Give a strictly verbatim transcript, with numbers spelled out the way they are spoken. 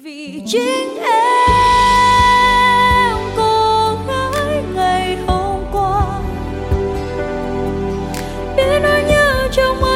vì chính em, cô gái ngày hôm qua biết nỗi nhớ trong